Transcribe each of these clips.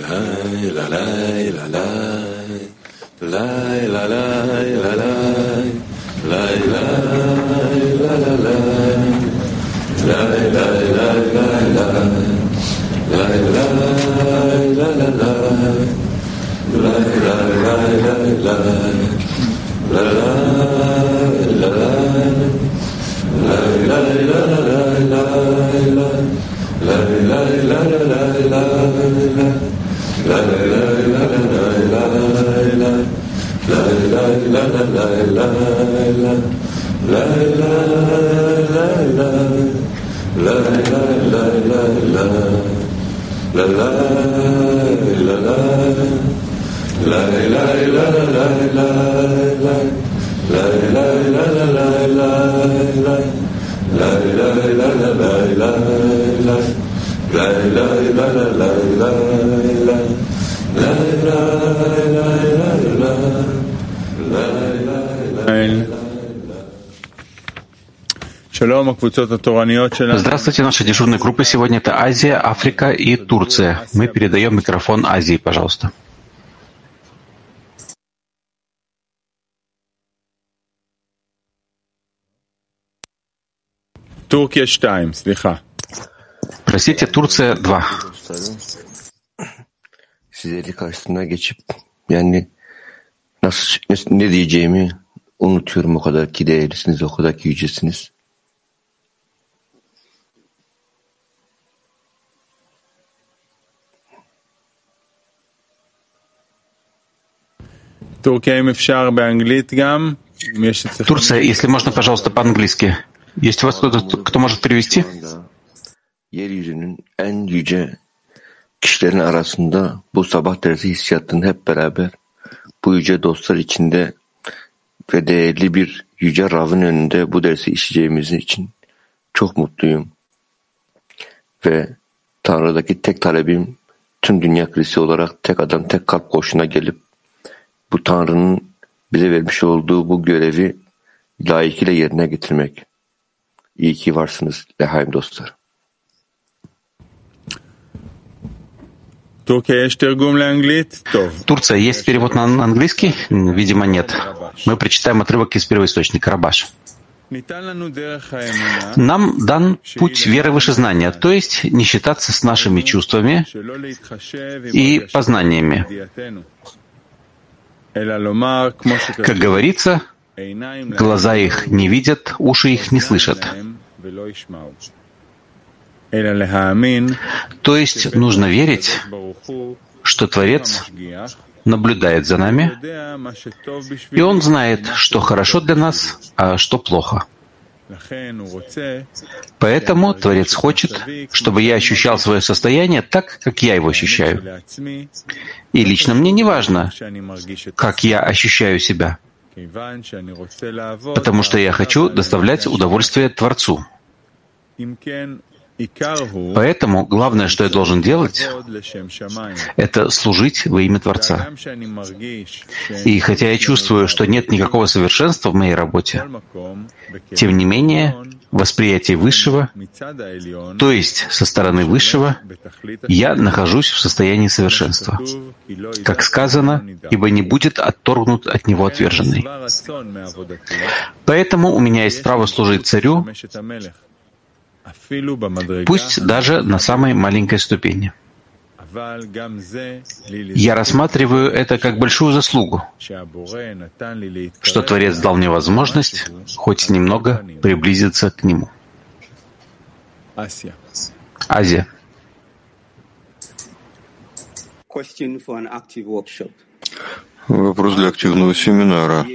Здравствуйте, наша дежурная группа сегодня — это Азия, Африка и Турция. Мы передаем микрофон Азии, пожалуйста. Простите, Турция 2. Sizleri karşısına geçip nasıl ne diyeceğimi unutuyorum, o kadar ki değerlisiniz, o kadar ki yücesiniz. Турция, если можно, пожалуйста, по-английски. Есть у вас кто-то, кто может перевести? Yeryüzünün en yüce kişilerin arasında bu sabah dersi hissiyatını hep beraber bu yüce dostlar içinde ve değerli bir yüce Rav'ın önünde bu dersi işleyeceğimiz için çok mutluyum. Ve Tanrı'daki tek talebim, tüm dünya kilisi olarak tek adam, tek kalp koşuna gelip bu Tanrı'nın bize vermiş olduğu bu görevi layıkıyla yerine getirmek. İyi ki varsınız Lehaim dostlar. Турция, есть перевод на английский? Видимо, нет. Мы прочитаем отрывок из первоисточника Рабаш. Нам дан путь веры выше знания, то есть не считаться с нашими чувствами и познаниями. Как говорится, глаза их не видят, уши их не слышат. То есть нужно верить, что Творец наблюдает за нами, и Он знает, что хорошо для нас, а что плохо. Поэтому Творец хочет, чтобы я ощущал свое состояние так, как я его ощущаю. И лично мне не важно, как я ощущаю себя, потому что я хочу доставлять удовольствие Творцу. Поэтому главное, что я должен делать, это служить во имя Творца. И хотя я чувствую, что нет никакого совершенства в моей работе, тем не менее, восприятие Высшего, то есть со стороны Высшего, я нахожусь в состоянии совершенства. Как сказано, ибо не будет отторгнут от него отверженный. Поэтому у меня есть право служить Царю, пусть даже на самой маленькой ступени. Я рассматриваю это как большую заслугу, что Творец дал мне возможность хоть немного приблизиться к Нему. Азия. Вопрос для активного семинара.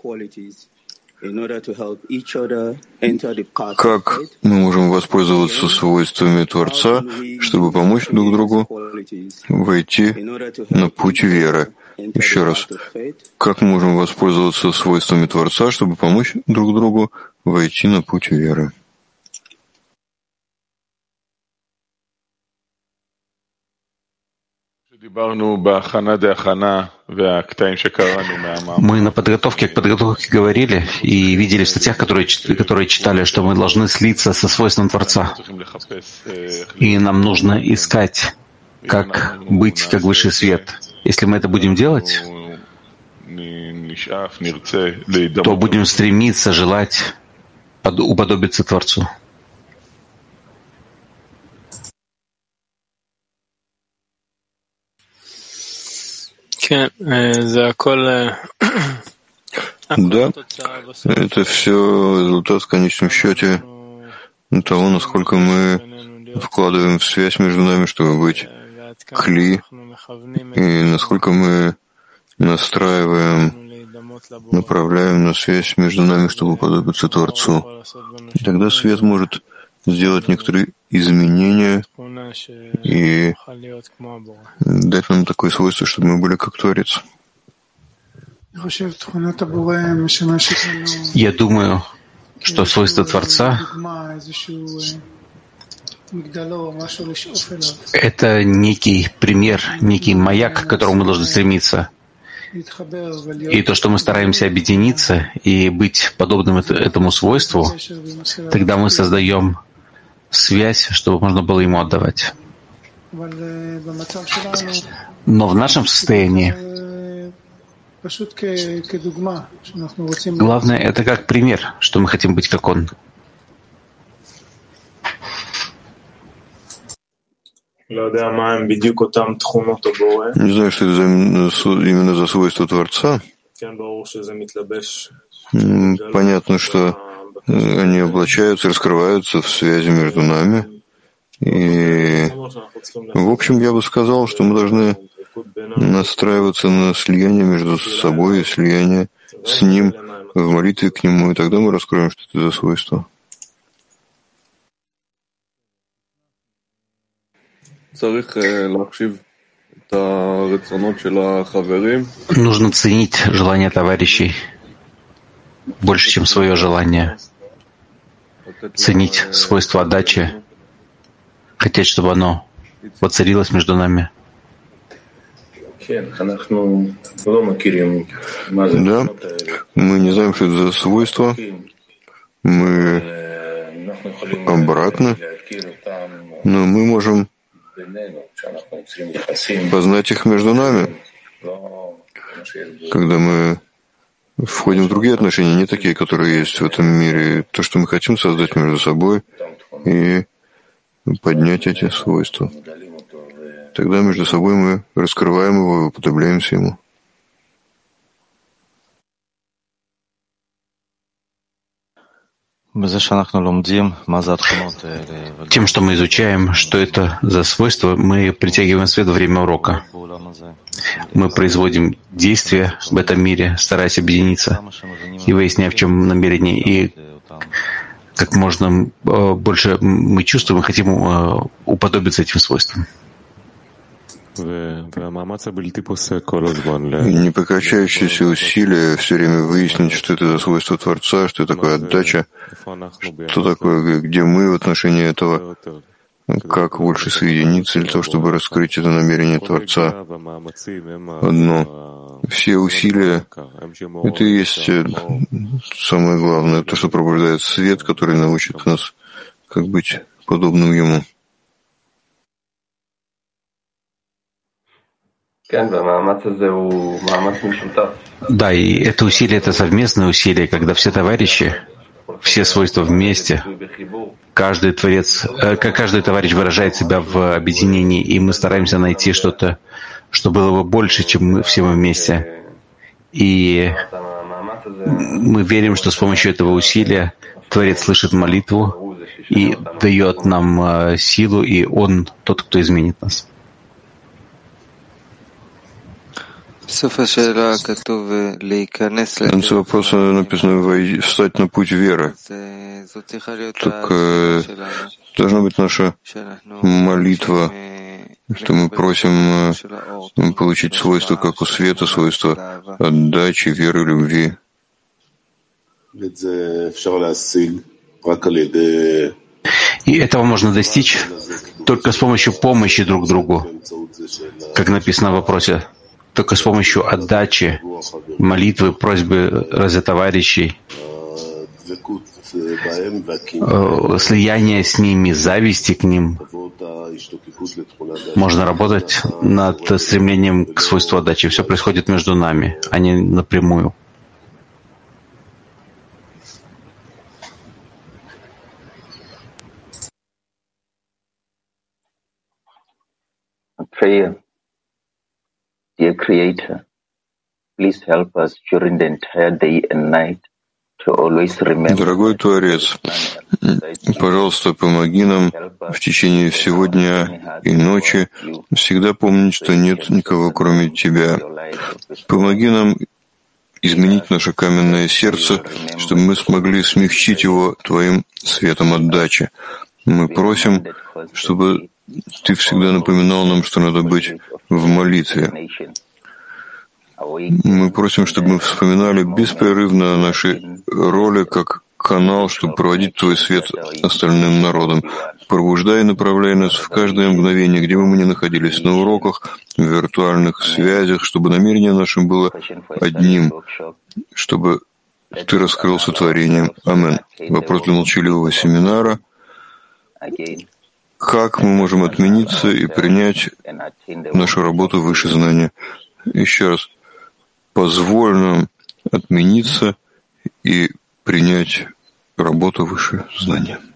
Как мы можем воспользоваться свойствами Творца, чтобы помочь друг другу войти на путь веры? Еще раз. Как мы можем воспользоваться свойствами Творца, чтобы помочь друг другу войти на путь веры? Мы на подготовке к подготовке говорили и видели в статьях, которые читали, что мы должны слиться со свойством Творца. И нам нужно искать как быть как высший свет. Если мы это будем делать, то будем стремиться, желать уподобиться Творцу. Да, это все результат в конечном счете того, насколько мы вкладываем в связь между нами, чтобы быть кли, и насколько мы настраиваем, направляем на связь между нами, чтобы уподобиться Творцу. И тогда свет может сделать некоторые изменения и дать нам такое свойство, чтобы мы были как Творец. Я думаю, что свойство Творца — это некий пример, некий маяк, к которому мы должны стремиться. И то, что мы стараемся объединиться и быть подобным этому свойству, тогда мы создаем связь, чтобы можно было ему отдавать. Но в нашем состоянии главное — это как пример, что мы хотим быть как он. Не знаю, что это именно за свойство Творца. Понятно, что они облачаются, раскрываются в связи между нами. И, в общем, я бы сказал, что мы должны настраиваться на слияние между собой и слияние с Ним в молитве к Нему, и тогда мы раскроем, что это за свойство. Нужно ценить желания товарищей больше, чем свое желание. Ценить свойство отдачи, хотеть, чтобы оно воцарилось между нами. Да, мы не знаем, что это за свойство. Мы обратно, но мы можем познать их между нами, когда мы входим в другие отношения, не такие, которые есть в этом мире. То, что мы хотим создать между собой и поднять эти свойства. Тогда между собой мы раскрываем его и уподобляемся ему. Тем, что мы изучаем, что это за свойство, мы притягиваем свет во время урока. Мы производим действия в этом мире, стараясь объединиться и выясняя, в чем намерение. И как можно больше мы чувствуем и хотим уподобиться этим свойствам. Непрекращающиеся усилия все время выяснить, что это за свойство Творца, что такое отдача, что такое, где мы в отношении этого, как больше соединиться для того, чтобы раскрыть это намерение Творца. Одно. Все усилия — это и есть самое главное, то, что пробуждает свет, который научит нас, как быть подобным ему. Да, и это усилие — это совместное усилие, когда все товарищи, все свойства вместе, каждый товарищ выражает себя в объединении, и мы стараемся найти что-то, что было бы больше, чем мы все вместе. И мы верим, что с помощью этого усилия Творец слышит молитву и дает нам силу, и Он тот, кто изменит нас. В конце вопроса написано «встать на путь веры». Так должна быть наша молитва, что мы просим получить свойства, как у света, свойства отдачи, веры, любви. И этого можно достичь только с помощью помощи друг другу, как написано в вопросе. Только с помощью отдачи, молитвы, просьбы ради товарищей слияния с ними, зависти к ним. Можно работать над стремлением к свойству отдачи. Все происходит между нами, а не напрямую. Prayer. Dear Creator, please help us during the entire day and night to always remember. Дорогой Творец, пожалуйста, помоги нам в течение всего дня и ночи всегда помнить, что нет никого, кроме Тебя. Помоги нам изменить наше каменное сердце, чтобы мы смогли смягчить его Твоим светом отдачи. Мы просим, чтобы Ты всегда напоминал нам, что надо быть в молитве. Мы просим, чтобы мы вспоминали беспрерывно о нашей роли как канал, чтобы проводить Твой свет остальным народам. Пробуждай и направляй нас в каждое мгновение, где бы мы ни находились, на уроках, в виртуальных связях, чтобы намерение наше было одним, чтобы Ты раскрылся творением. Амин. Вопрос для молчаливого семинара. Как мы можем отмениться и принять нашу работу выше знания? Еще раз. Позволь нам отмениться и принять работу выше знания.